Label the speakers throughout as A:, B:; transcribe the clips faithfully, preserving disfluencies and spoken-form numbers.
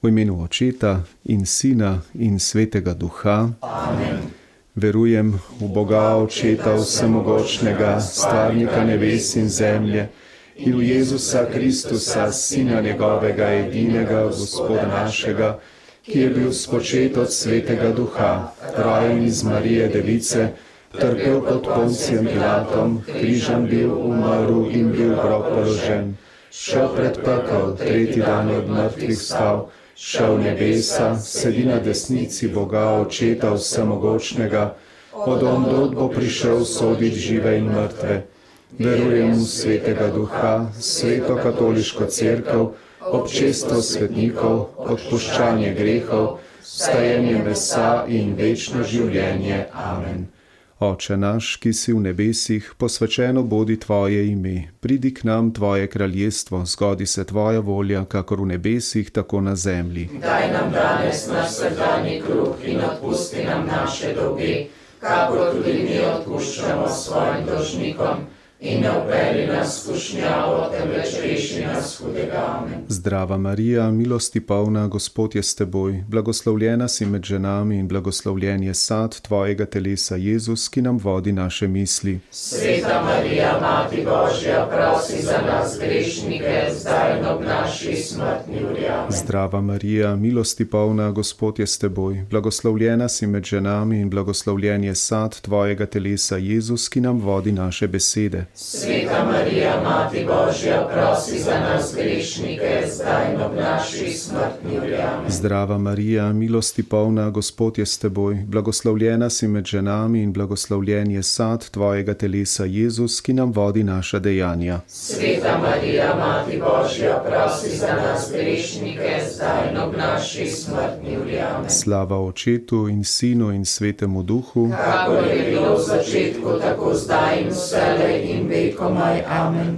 A: V imenu Očeta in Sina in Svetega Duha.
B: Amen.
A: Verujem v Boga Očeta Vsemogočnega, stvarnika nebes in zemlje, in v Jezusa Kristusa, Sina njegovega edinega, Gospoda našega, ki je bil spočet od Svetega Duha, rojen iz Marije Device, trpel pod Poncijem Pilatom, križan bil, umrl in bil v grob položen, šel pred pekel, tretji dan od mrtvih vstal, šel v nebesa, sedi na desnici Boga Očeta Vsemogočnega, od ondod bo prišel soditi žive in mrtve. Verujem v Svetega Duha, Sveto katoliško cerkev, občestvo svetnikov, odpuščanje grehov, vstajenje mesa in večno življenje. Amen. Oče naš, ki si v nebesih, posvečeno bodi tvoje ime. Pridi k nam tvoje kraljestvo, zgodi se tvoja volja, kakor v nebesih, tako na zemlji.
B: Daj nam danes naš vsakdanji kruh in odpusti nam naše dolge, kakor tudi mi odpuščamo svojim dolžnikom. In ne vpelji nas v skušnjavo, temveč reši nas hudega. Amen.
A: Zdrava Marija, milosti polna, Gospod je s teboj, blagoslovljena si med ženami in blagoslovljen je sad tvojega telesa, Jezus, ki nam vodi naše misli.
B: Sveta Marija, Mati Božja, prosi za nas grešnike, zdaj in ob naši smrtni uri. Amen.
A: Zdrava Marija, milosti polna, Gospod je s teboj, blagoslovljena si med ženami in blagoslovljen je sad tvojega telesa, Jezus, ki nam vodi naše besede.
B: Sveta Marija, Mati Božja, prosi za nas grešnike, zdaj in ob naši smrtni uri. Amen.
A: Zdrava Marija, milosti polna, Gospod je s teboj, blagoslovljena si med ženami in blagoslovljen je sad tvojega telesa, Jezus, ki nam vodi naša dejanja.
B: Sveta Marija, Mati Božja, prosi za nas grešnike, zdaj in ob naši smrtni uri. Amen.
A: Slava Očetu in Sinu in Svetemu Duhu,
B: kakor je bilo v začetku, tako zdaj in vselej in vekomaj. Amen.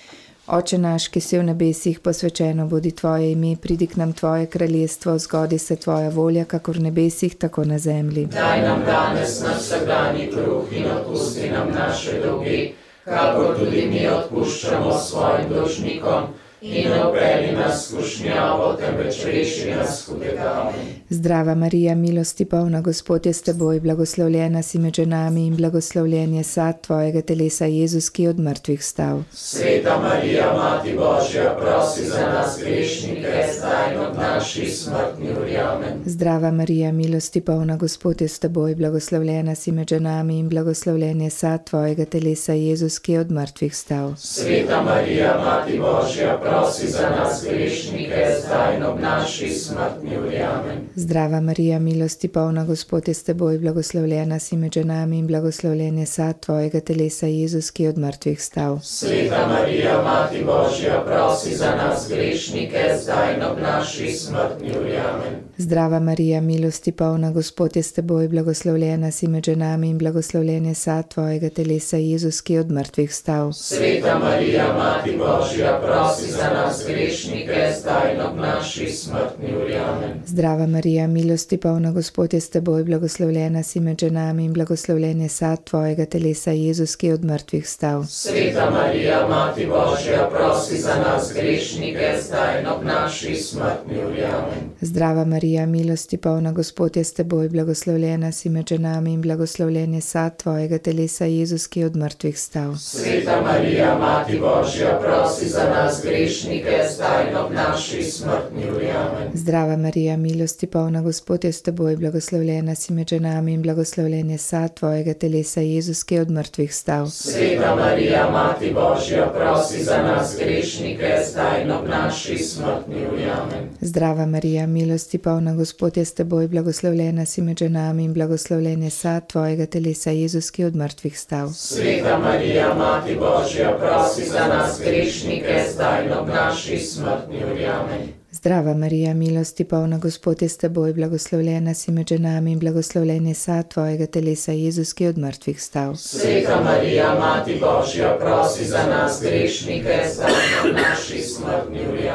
C: Oče naš, ki si v nebesih, posvečeno bodi tvoje ime, pridi k nam tvoje kraljestvo, zgodi se tvoja volja, kakor v nebesih, tako na zemlji.
B: Daj nam danes naš vsakdanji kruh in odpusti nam naše dolge, kakor tudi mi odpuščamo svojim dolžnikom. In ne vpelji nas v skušnjavo, temveč reši nas hudega. Amen.
C: Zdrava Marija, milosti polna, Gospod je s teboj, blagoslovljena si med ženami in blagoslovljen je sad tvojega telesa, Jezus, ki je od mrtvih vstal.
B: Sveta Marija, Mati Božja, prosi za nas grešnike, zdaj in ob naši smrtni uri. Amen.
C: Zdrava Marija, milosti polna, Gospod je s teboj, blagoslovljena si med ženami in blagoslovljen je sad tvojega telesa, Jezus, ki je od mrtvih vstal.
B: Sveta Marija, Mati Božja, prosi za nas grešnike, zdaj in ob naši smrtni uri. Amen.
C: Zdrava Marija, milosti polna, Gospod je s teboj, blagoslovljena si med ženami in blagoslovljen je sad tvojega telesa, Jezus, ki je od mrtvih vstal.
B: Sveta Marija, Mati Božja, prosi za nas grešnike, zdaj in ob naši smrtni uri. Amen.
C: Zdrava Marija, milosti polna, Gospod je s teboj, blagoslovljena si med ženami in blagoslovljen je sad tvojega telesa, Jezus, ki je od mrtvih vstal.
B: Sveta Marija, Mati Božja, prosi za nas grešnike, zdaj in ob naši smrtni uri. Amen.
C: Zdrava Marija, milosti polna, Gospod je s teboj, blagoslovljena si med ženami in blagoslovljen je sad tvojega telesa, Jezus, ki je od mrtvih vstal.
B: Sveta Marija, Mati Božja, prosi za nas grešnike, zdaj in ob naši smrtni uri. Amen.
C: Zdrava Marija, milosti polna, Gospod je s teboj, blagoslovljena si med ženami in blagoslovljen je sad tvojega telesa, Jezus, ki je od mrtvih vstal.
B: Sveta Marija, Mati Božja, prosi za nas grešnike, zdaj in ob naši smrtni uri. Amen.
C: Zdrava Marija, milosti polna, Gospod je s teboj, blagoslovljena si med ženami in blagoslovljen je sad tvojega telesa, Jezus, ki je od mrtvih vstal.
B: Sveta Marija, Mati Božja, prosi za nas grešnike, zdaj in ob naši smrtni uri. Amen.
C: Zdrava Marija, milosti polna, Gospod je s teboj, blagoslovljena si med ženami in blagoslovljen je sad tvojega telesa, Jezus, ki je od mrtvih vstal.
B: Sveta Marija, Mati Božja, prosi za nas grešnike, zdaj in ob naši smrtni uri. Amen.
C: Zdrava Marija, milosti polna, Gospod je s teboj, blagoslovljena si med ženami in blagoslovljen je sad tvojega telesa, Jezus, ki je od mrtvih vstal.
B: Sveta Marija, Mati Božja, prosi za nas grešnike, zdaj in ob naši smrtni uri. Amen.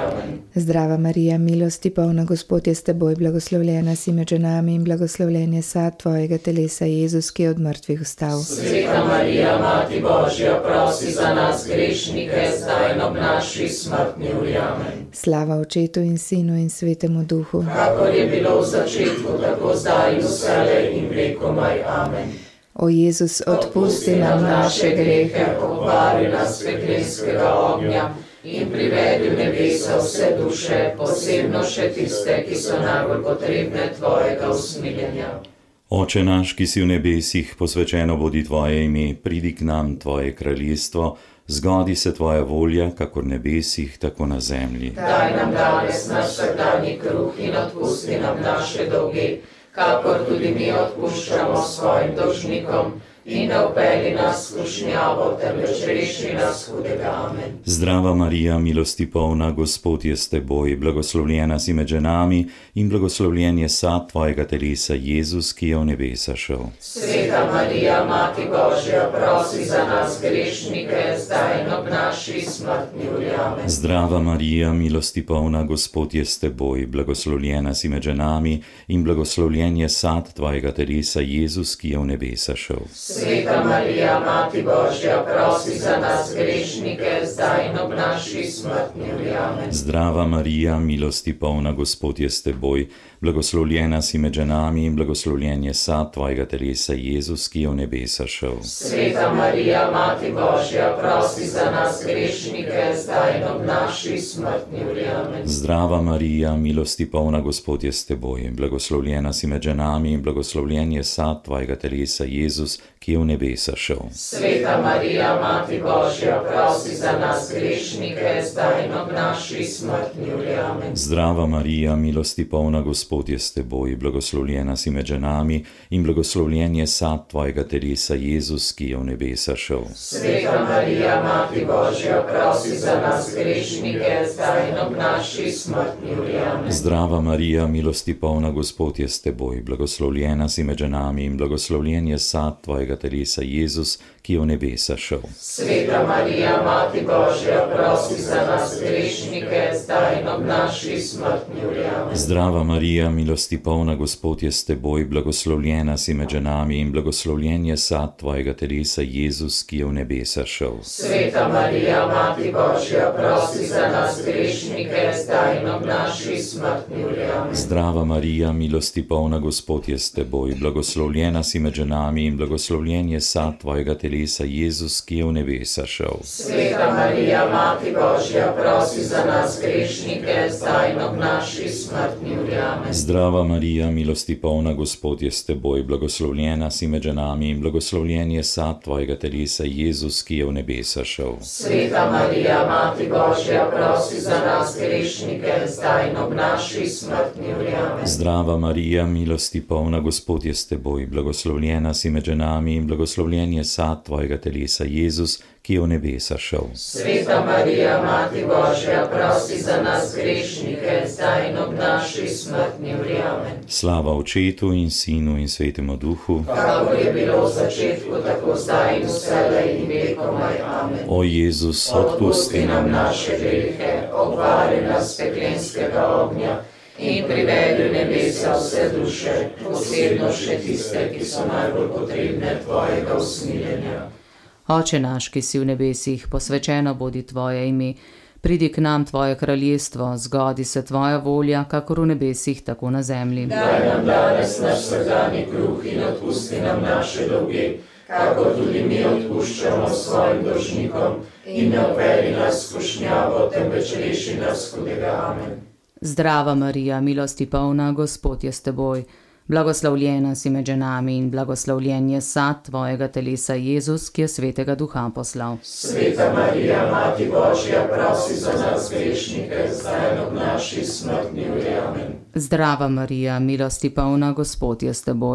C: Zdrava Marija, milosti polna, Gospod je s teboj, blagoslovljena si med ženami in blagoslovljen je sad tvojega telesa, Jezus, ki je od mrtvih vstal.
B: Sveta Marija, Mati Božja, prosi za nas grešnike, zdaj in ob naši smrtni uri. Amen.
C: Slava Očetu in Sinu in Svetemu Duhu,
B: kakor je bilo v začetku, tako zdaj in vselej in vekomaj. Amen.
C: O Jezus, odpusti nam naše grehe,
B: obvari nas peklenskega ognja in privedi v nebesa vse duše, posebno še tiste, ki so najbolj potrebne tvojega usmiljenja.
D: Oče naš, ki si v nebesih, posvečeno bodi tvoje ime, pridi k nam tvoje kraljestvo, zgodi se tvoja volja, kakor v nebesih, tako na zemlji.
B: Daj nam danes naš vsakdanji kruh in odpusti nam naše dolge, kakor tudi mi odpuščamo svojim dolžnikom, in ne vpelji nas v skušnjavo, temveč reši nas hudega. Amen.
D: Zdrava Marija, milosti polna, Gospod je s teboj, blagoslovljena si med ženami in blagoslovljen je sad tvojega telesa, Jezus, ki je v nebesa šel.
B: Sveta Marija, Mati Božja, prosi za nas grešnike, zdaj in ob naši smrtni uri. Amen.
D: Zdrava Marija, milosti polna, Gospod je s teboj, blagoslovljena si med ženami in blagoslovljen je sad tvojega telesa, Jezus, ki je v nebesa šel.
B: Sveta Marija, Mati Božja, prosi za nas grešnike, zdaj in ob naši smrtni uri. Amen.
D: Zdrava Marija, milosti polna, Gospod je s teboj, blagoslovljena si med ženami in blagoslovljen je sad tvojega telesa, Jezus, ki je v nebesa šel.
B: Sveta Marija, Mati Božja, prosi za nas grešnike, zdaj in ob naši smrtni uri. Amen.
D: Zdrava Marija, milosti polna, Gospod je s teboj, blagoslovljena si med ženami in blagoslovljen je sad tvojega telesa, Jezus, ki je v nebesa šel.
B: Sveta Marija, Mati Božja, prosi za nas grešnike, zdaj in ob naši smrtni uri. Amen.
D: Zdrava Marija, milosti polna, Gospod je s teboj, blagoslovljena si med ženami in blagoslovljen je sad tvojega telesa, Jezus, ki je v nebesa šel.
B: Sveta Marija, Mati Božja, prosi za nas grešnike, zdaj in ob naši smrtni uri. Amen.
D: Zdrava Marija, milosti polna, Gospod je s teboj, blagoslovljena si med ženami in blagoslovljen je sad tvojega telesa, Jezus, ki je v nebesa šel.
B: Sveta Marija, Mati Božja, prosi za nas grešnike, zdaj in ob naši smrtni uri. Amen.
D: Zdrava Marija, milosti polna, Gospod je s teboj, blagoslovljena si med ženami in blagoslovljen je sad tvojega telesa, Jezus, ki je v nebesa šel.
B: Sveta Marija, Mati Božja, prosi za nas grešnike, zdaj in ob naši smrtni uri. Amen.
D: Zdrava Marija, milosti polna, Gospod je s teboj, blagoslovljena si med ženami in blagoslovljen je sad tvojega telesa, Jezus, ki je v nebesa šel.
B: Sveta Marija, Mati Božja, prosi za nas grešnike, zdaj in ob naši smrtni uri. Amen.
D: Zdrava Marija, milosti polna, Gospod je s teboj, blagoslovljena si med ženami in blagoslovljen je sad tvojega telesa, Jezus, ki je v nebesa šel.
B: Sveta Marija, Mati Božja, prosi za nas grešnike, zdaj in ob naši smrtni uri. Amen.
D: Zdrava Marija, milosti polna, Gospod je s teboj, blagoslovljena si med ženami in blagoslovljen je sad tvojega telesa, Jezus, ki je v nebesa šel.
B: Sveta Marija, Mati Božja, prosi za nas grešnike, zdaj in ob naši smrtni uri. Amen.
D: Slava Očetu in Sinu in Svetemu Duhu,
B: kakor je bilo v začetku, tako zdaj in vselej in vekomaj. Amen.
D: O Jezus, odpusti nam
B: naše grehe, obvari nas peklenskega ognja in privedi v nebesa vse duše, posebno še tiste, ki so najbolj potrebne tvojega usmiljenja.
E: Oče naš, ki si v nebesih, posvečeno bodi tvoje ime, pridi k nam tvoje kraljestvo, zgodi se tvoja volja, kakor v nebesih, tako na zemlji.
B: Daj nam danes naš vsakdanji kruh in odpusti nam naše dolge, kakor tudi mi odpuščamo svojim dolžnikom, in ne vpelji nas v skušnjavo, temveč reši nas hudega. Amen.
E: Zdrava Marija, milosti polna, Gospod je s teboj, blagoslovljena si med ženami in blagoslovljen je sad tvojega telesa, Jezus, ki je Svetega Duha poslal.
B: Sveta Marija, Mati Božja, prosi za nas grešnike, zdaj in ob naši smrtni uri. Amen.
E: Zdrava Marija, milosti polna, Gospod je s teboj,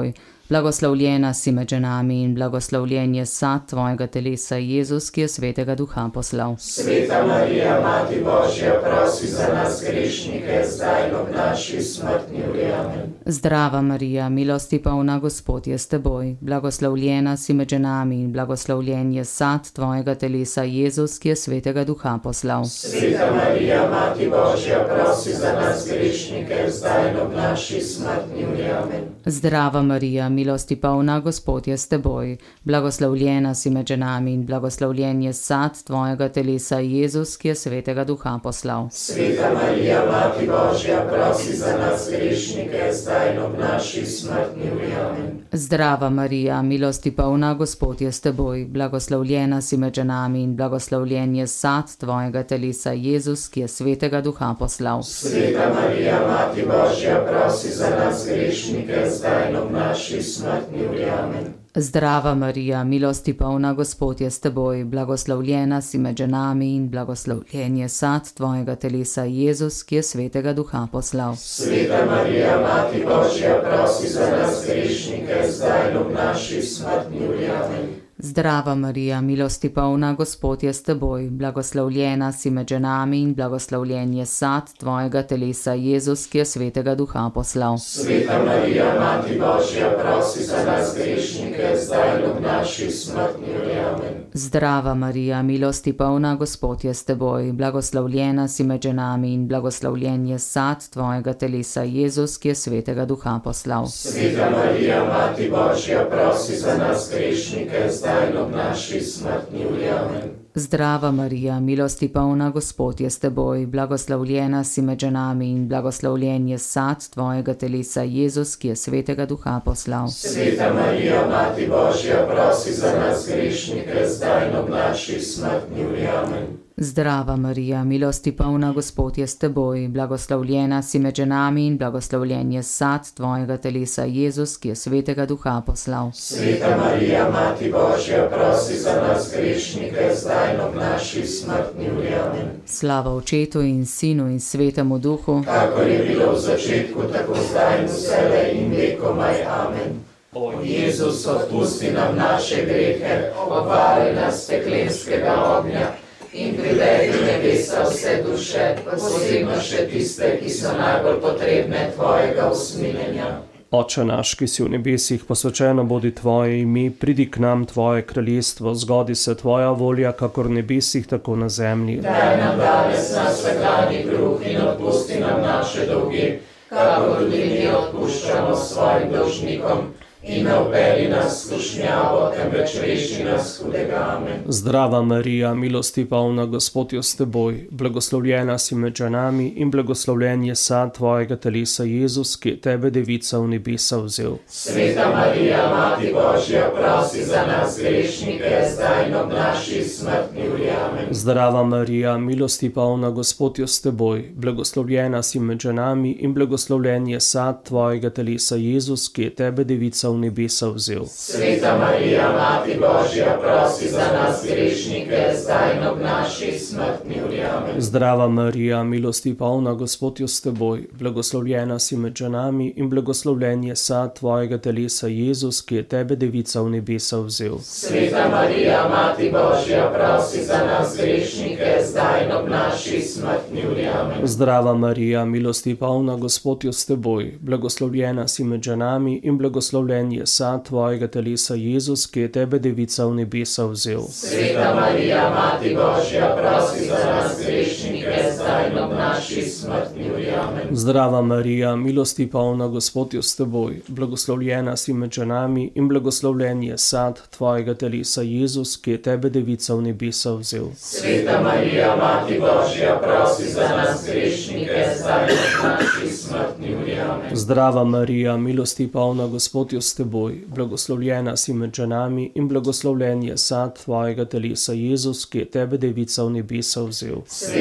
E: Blagoslovljena si med ženami in blagoslovljen je sad tvojega telesa, Jezus, ki je svetega duha poslal.
B: Sveta Marija, Mati Božja, prosi za nas grešnike, zdaj in ob naši smrtni uri. Amen.
E: Zdrava Marija, milosti polna, Gospod je s teboj. Blagoslovljena si med ženami in blagoslovljen je sad tvojega telesa, Jezus, ki je svetega duha poslal.
B: Sveta Marija, Mati Božja, prosi za nas grešnike, zdaj in ob naši smrtni uri. Amen.
E: Zdrava Marija, milosti polna, Gospod je s teboj. Blagoslovljena si med ženami in blagoslovljen je sad tvojega telesa, Jezus, ki je svetega duha poslal.
B: Sveta Marija, Mati Božja, prosi za nas grešnike, zdaj in ob naši smrtni uri. Amen.
E: Zdrava Marija, milosti polna, Gospod je s teboj. Blagoslovljena si med ženami in blagoslovljen je sad tvojega telesa, Jezus, ki je svetega duha poslal.
B: Sveta Marija, Mati Božja, prosi za nas grešnike, zdaj in ob naši smrtni uri. Amen.
E: Zdrava Marija, milosti polna, Gospod je s teboj. Blagoslovljena si med ženami in blagoslovljen je sad tvojega telesa, Jezus, ki je svetega duha poslal.
B: Sveta Marija, Mati Božja, prosi za nas grešnike, zdaj in ob naši smrtni uri. Amen.
E: Zdrava Marija, milosti polna, Gospod je s teboj. Blagoslovljena si med ženami in blagoslovljen je sad tvojega telesa, Jezus, ki je svetega duha poslal.
B: Sveta Marija, Mati Božja, prosi za nas grešnike, zdaj in ob naši smrtni uri. Amen.
E: Zdrava Marija, milosti polna, Gospod je s teboj. Blagoslovljena si med ženami in blagoslovljen je sad tvojega telesa, Jezus, ki je svetega duha poslal.
B: Sveta Marija, Mati Božja, prosi za nas grešnike, zdaj in ob naši smrtni uri. Amen.
E: Zdrava Marija, milosti polna, Gospod je s teboj. Blagoslovljena si med ženami in blagoslovljen je sad tvojega telesa, Jezus, ki je svetega duha poslal.
B: Sveta Marija, Mati Božja, prosi za nas grešnike, zdaj in ob naši smrtni uri. Amen.
E: Zdrava Marija, milosti polna, Gospod je s teboj. Blagoslovljena si med ženami in blagoslovljen je sad tvojega telesa, Jezus, ki je svetega duha poslal.
B: Sveta Marija, Mati Božja, prosi za nas grešnike, zdaj in ob naši smrtni uri. Amen.
E: Slava Očetu in Sinu in Svetemu Duhu,
B: kakor je bilo v začetku, tako zdaj in vselej in vekomaj. Amen. O Jezus, odpusti nam naše grehe, obvari nas peklenskega ognja in privedi nebesa vse duše, posebno še tiste, ki so najbolj potrebne tvojega usmiljenja.
F: Oče naš, ki si v nebesih, posvečeno bodi tvoje ime, pridi k nam tvoje kraljestvo, zgodi se tvoja volja, kakor v nebesih, tako na zemlji.
B: Daj nam danes naš vsakdanji kruh in odpusti nam naše dolge, kakor tudi mi odpuščamo svojim dolžnikom. In ne vpelji nas v skušnjavo, temveč reši nas hudega. Amen.
F: Zdrava Marija, milosti polna, Gospod je s teboj. Blagoslovljena si med ženami in blagoslovljen je sad tvojega telesa, Jezus, ki je tebe, devica, v nebesa vzel.
B: Sveta Marija, Mati Božja, prosi za nas grešnike, zdaj in ob naši smrtni uri. Amen.
F: Zdrava Marija, milosti polna, Gospod je s teboj. Blagoslovljena si med ženami in blagoslovljen je sad tvojega telesa, Jezus, ki je tebe, devica, v nebesa vzel.
B: Sveta Marija, Mati Božja, prosi za nas grešnike, zdaj in ob naši smrtni uri. Amen.
F: Zdrava Marija, milosti polna, Gospod je s teboj. Blagoslovljena si med ženami in blagoslovljen je sad tvojega telesa, Jezus, ki je tebe, devica, v nebesa vzel.
B: Sveta Marija, Mati Božja, prosi za nas grešnike, zdaj in ob naši smrtni uri. Amen.
F: Zdrava Marija, milosti polna, Gospod je s teboj. Blagoslovljena si med ženami in blagoslovljen je sad tvojega telesa, Jezus, ki je tebe, devica, v nebesa vzel.
B: Sveta Marija, Mati Božja, prosi za nas grešnike, zdaj in ob naši smrtni uri. Amen.
F: Zdrava Marija, milosti polna, Gospod je s teboj. Blagoslovljena si med ženami in blagoslovljen je sad tvojega telesa, Jezus, ki je tebe, devica, v nebesa vzel.
B: Sveta Marija, Mati Božja, prosi za nas grešnike, zdaj in ob naši smrtni uri. Amen.
F: Zdrava Marija, milosti polna, Gospod je s teboj. Blagoslovljena si med ženami in blagoslovljen je sad tvojega telesa, Jezus, ki je tebe, devica, v nebesa vzel.
B: Sveta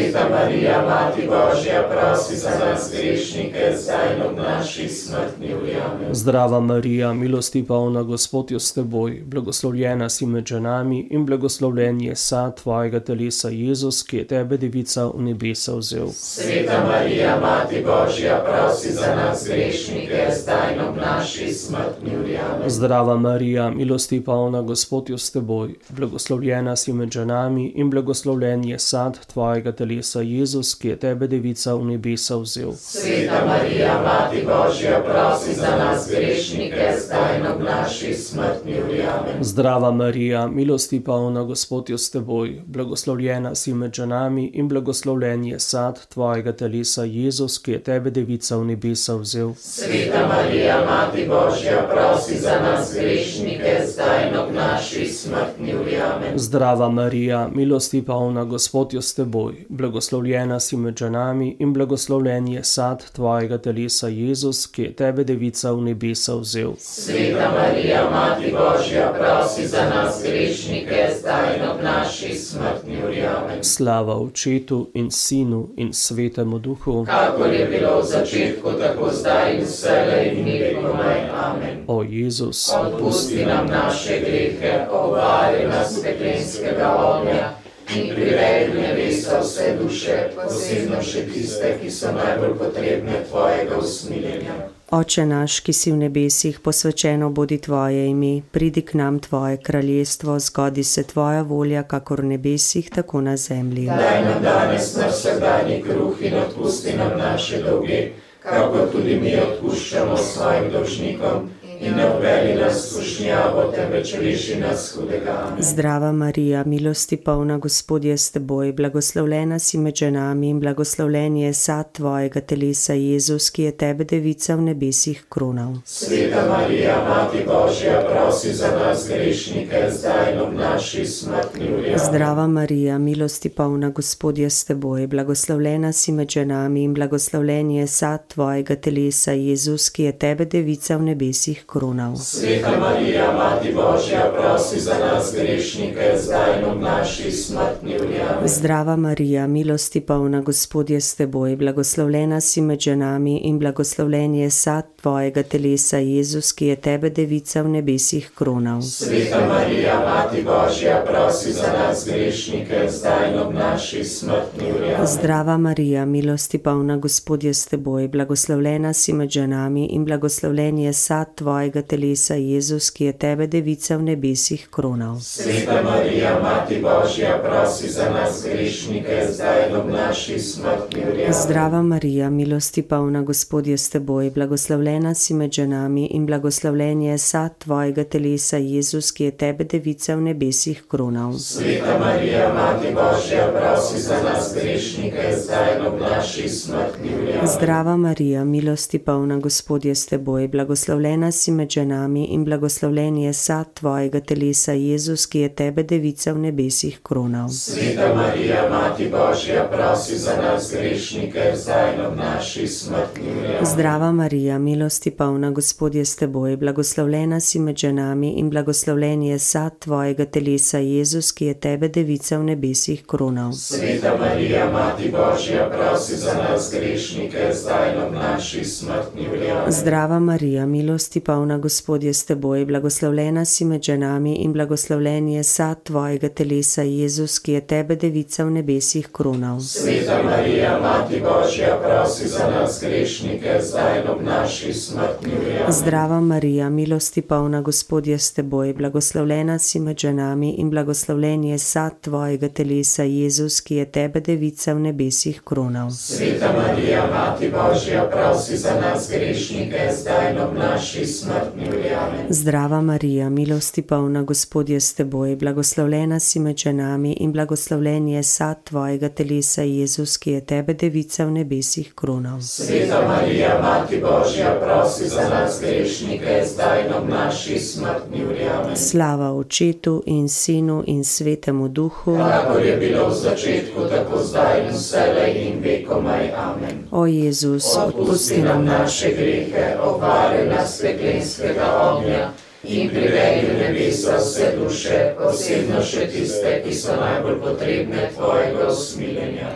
B: Marija, Mati Božja, prosi za nas grešnike, zdaj in ob naši smrtni uri. Amen.
F: Zdrava Marija, milosti polna, Gospod je s teboj, blagoslovljena si med ženami in blagoslovljen je sad tvojega telesa, Jezus, ki je tebe, devica, v nebesa vzel.
B: Sveta Marija, Mati Božja, prosi za nas grešnike, zdaj in ob naši smrtni uri. Amen.
F: Zdrava Marija, milosti polna, Gospod je s teboj, blagoslovljena si med ženami in blagoslovljen je sad tvojega telesa, Jezus, ki je tebe, devica, v nebesa vzel.
B: Sveta Marija, Mati Božja, prosi za nas grešnike, zdaj in ob naši smrtni uri. Amen.
F: Zdrava Marija, milosti polna, Gospod je s teboj, blagoslovljena si med ženami in blagoslovljen je sad tvojega telesa, Jezus, ki je tebe, devica, v nebesa vzel.
B: Sveta Marija, Mati Božja, prosi za nas grešnike, zdaj in ob naši smrtni uri. Amen.
F: Zdrava Marija, milosti polna, Gospod je s teboj, blagoslovljena si med ženami in blagoslovljen je sad tvojega telesa, Jezus, ki je tebe, devica, v nebesa vzel.
B: Sveta Marija, Mati Božja, prosi za nas grešnike, zdaj in ob naši smrtni uri. Amen.
F: Slava Očetu in Sinu in Svetemu Duhu,
B: kakor je bilo v začetku, tako zdaj in vselej in vekomaj. Amen.
F: o Jezus,
B: Odpusti nam naše grehe, obvari nas peklenskega ognja in privedi v nebeso vse duše, posebno še tiste, ki so najbolj potrebne tvojega usmiljenja.
G: Oče naš, ki si v nebesih, posvečeno bodi tvoje ime, pridi k nam tvoje kraljestvo, zgodi se tvoja volja, kakor v nebesih, tako na zemlji.
B: Daj nam danes naš vsakdanji kruh in odpusti nam naše dolge, kakor tudi mi odpuščamo svojim dolžnikom. In ne uvedi nas v skušnjavo, temveč reši nas hudega. Amen.
G: Zdrava Marija, milosti polna, Gospod je s teboj, blagoslovljena si med ženami in blagoslovljen je sad tvojega telesa, Jezus, ki je tebe, devica, v nebesih kronal.
B: Sveta Marija, Mati Božja, prosi za nas grešnike, zdaj in ob naši smrtni uri.
G: Zdrava Marija, milosti polna, Gospod je s teboj, blagoslovljena si med ženami in blagoslovljen je sad tvojega telesa, Jezus, ki je tebe, devica, v nebesih kronal.
B: Sveta Marija, Mati Božja, prosi za nas grešnike, zdaj in ob naši smrtni uri. Amen.
G: Zdrava Marija, milosti polna, Gospod je s teboj, blagoslovljena si med ženami in blagoslovljen je sad tvojega telesa, Jezus, ki je tebe, devica, v nebesih kronal.
B: Sveta Marija, Mati Božja, prosi za nas grešnike, zdaj in ob naši smrtni uri. Amen.
G: Zdrava Marija, milosti polna, Gospod je s teboj, blagoslovljena si med ženami in blagoslovljen je sad tvojega telesa, Jezus, ki je tebe, devica, v nebesih kronal.
B: Sveta Marija, Mati Božja, prosi za nas grešnike, zdaj in ob naši smrtni uri. Amen.
G: Zdrava Marija, milosti polna, Gospod je s teboj, blagoslovljena si med ženami in blagoslovljen je sad tvojega telesa, Jezus, ki je tebe, devica, v nebesih kronal.
B: Sveta Marija, Mati Božja, prosi za nas grešnike, zdaj in ob naši smrtni uri. Amen.
G: Zdrava Marija, milosti polna, Gospod je s teboj, blagoslovljena si med ženami in blagoslovljen je sad tvojega telesa, Jezus, ki je tebe, devica, v nebesih kronal.
B: Sveta Marija, Mati Božja, prosi za nas grešnike, zdaj in ob naši smrtni uri. Amen.
G: Zdrava Marija, milosti polna, Gospod je s teboj, blagoslovljena si med ženami in blagoslovljen je sad tvojega telesa, Jezus, ki je tebe, devica, v nebesih kronal.
B: Sveta Marija, Mati Božja, prosi za nas grešnike, zdaj in ob naši smrtni uri. Amen.
G: Zdrava Marija, milosti polna, Gospod je s teboj, blagoslovljena si med ženami in blagoslovljen je sad tvojega telesa, Jezus, ki je tebe, devica, v nebesih kronal.
B: Sveta Marija, Mati Božja, prosi za nas grešnike, zdaj in ob naši smrtni uri. Amen.
G: Zdrava Marija, milosti polna, Gospod je s teboj, blagoslovljena si med ženami in blagoslovljen je sad tvojega telesa, Jezus, ki je tebe, devica, v nebesih kronal.
B: Sveta Marija, Mati Božja, prosi za nas grešnike, zdaj in ob naši smrtni uri. Amen.
G: Zdrava Marija, milosti polna, Gospod je s teboj, blagoslovljena si med ženami in blagoslovljen je sad tvojega telesa, Jezus, ki je tebe, devica, v nebesih kronal.
B: Sveta Marija, Mati Božja, prosi za nas grešnike, zdaj in ob naši smrtni uri. Amen.
G: Slava Očetu in Sinu in Svetemu Duhu,
B: kakor je bilo v začetku, tako zdaj in vselej in vekomaj. Amen.
G: o Jezus,
B: Odpusti nam naše grehe, obvari nas peklenskega ognja in privedi v nebeso vse duše, posebno še tiste, ki so najbolj potrebne tvojega usmiljenja.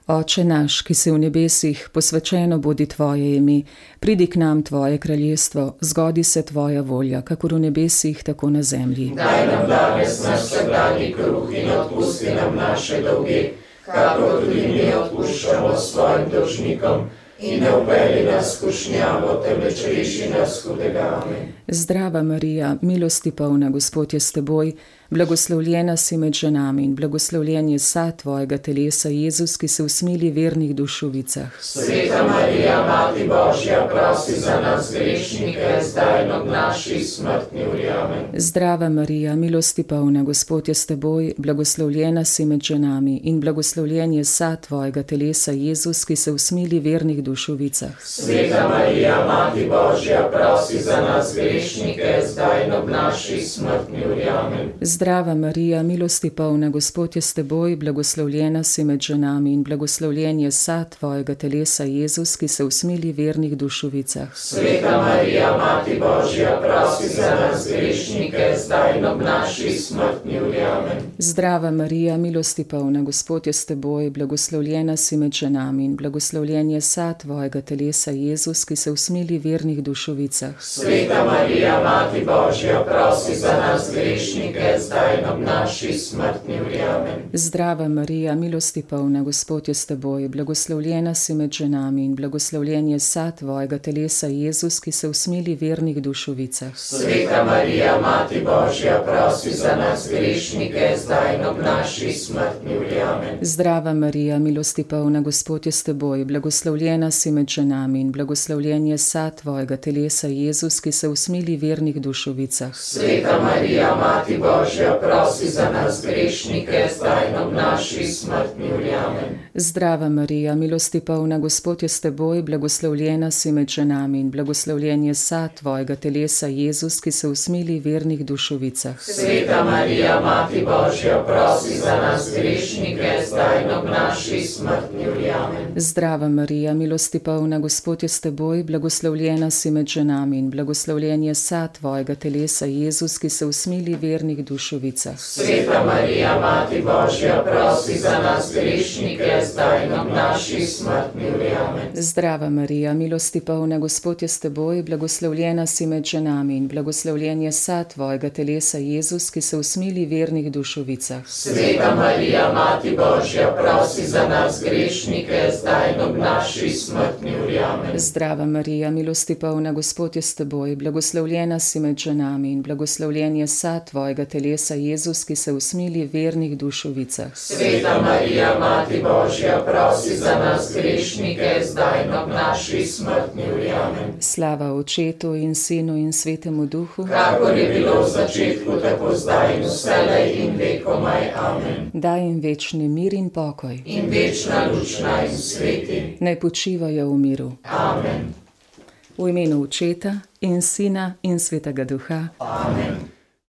H: Oče naš, ki si v nebesih, posvečeno bodi tvoje ime, pridi k nam tvoje kraljestvo, zgodi se tvoja volja, kakor v nebesih, tako na zemlji.
B: Daj nam danes naš vsakdanji kruh in odpusti nam naše dolge, kakor tudi mi odpuščamo svojim dolžnikom. In ne uvedi nas v skušnjavo, temveč reši nas hudega. Amen.
H: Zdrava Marija, milosti polna, Gospod je s teboj, blagoslovljena si med ženami in blagoslovljen je sad tvojega telesa, Jezus, ki se usmili vernih duš v vicah.
B: Sveta Marija, Mati Božja, prosi za nas grešnike, zdaj in ob naši smrtni uri. Amen.
H: Zdrava Marija, milosti polna, Gospod je s teboj, blagoslovljena si med ženami in blagoslovljen je sad tvojega telesa, Jezus, ki se usmili vernih duš v vicah.
B: Sveta Marija, Mati Božja, prosi za nas grešnike, zdaj in ob naši smrtni uri. Amen.
H: Zdrava Marija, milosti polna, Gospod je s teboj, blagoslovljena si med ženami in blagoslovljen je sad tvojega telesa, Jezus, ki se usmili vernih duš v vicah.
B: Sveta Marija, Mati Božja, prosi za nas grešnike, zdaj in ob naši smrtni uri. Amen.
H: Zdrava Marija, milosti polna, Gospod je s teboj, blagoslovljena si med ženami in blagoslovljen je sad tvojega telesa, Jezus, ki se usmili vernih duš v vicah.
B: Sveta Marija, Mati Božja, prosi za nas grešnike, zdaj in ob naši smrtni uri. Amen.
H: Zdrava Marija, milosti polna, Gospod je s teboj, blagoslovljena si med ženami in blagoslovljen je sad tvojega telesa, Jezus, ki se usmili vernih duš v vicah.
B: Sveta Marija, Mati Božja, prosi za nas grešnike, zdaj in ob naši smrtni uri. Amen.
H: Zdrava Marija, milosti polna, Gospod je s teboj, blagoslovljena si med ženami in blagoslovljen je sad tvojega telesa, Jezus, ki se usmili vernih duš v vicah.
B: Sveta Marija, Mati Božja, prosi za nas grešnike, zdaj in ob naši smrtni uri. Amen.
H: Zdrava Marija, milosti polna, Gospod je s teboj, blagoslovljena si med ženami in blagoslovljen je sad tvojega telesa, Jezus, ki se usmili vernih duš v vicah.
B: Sveta Marija, Mati Božja, prosi za nas grešnike, zdaj in ob naši smrtni uri. Amen.
H: Zdrava Marija, milosti polna, Gospod je s teboj, blagoslovljena si med ženami in blagoslovljen je sad tvojega telesa, Jezus, ki se usmili vernih duš v vicah.
B: Sveta Marija, Mati Božja, prosi za nas grešnike, zdaj in ob naši smrtni uri. Amen.
H: Zdrava Marija, milosti polna, Gospod je s teboj, blagoslovljena si med ženami in blagoslovljen je sad tvojega telesa, Jezus, ki se usmili vernih duš v vicah.
B: Sveta Marija, Mati Božja, prosi za nas grešnike, zdaj in ob naši smrtni uri. Amen.
H: Zdrava Marija, milosti polna, Gospod je s teboj, blagoslovljena si med ženami in blagoslovljen je sad tvojega telesa, Jezus, ki se usmili vernih duš v vicah.
B: Sveta Marija, Mati Božja, prosi za nas grešnike, zdaj in ob naši smrtni uri. Amen.
H: Slava Očetu in Sinu in Svetemu Duhu,
B: kakor je bilo v začetku, tako zdaj in vselej in vekomaj. Amen.
H: Daj jim večni mir in pokoj.
B: In večna luč naj jim sveti.
H: Naj počivajo v miru.
B: Amen.
H: V imenu Očeta in Sina in Svetega Duha.
B: Amen.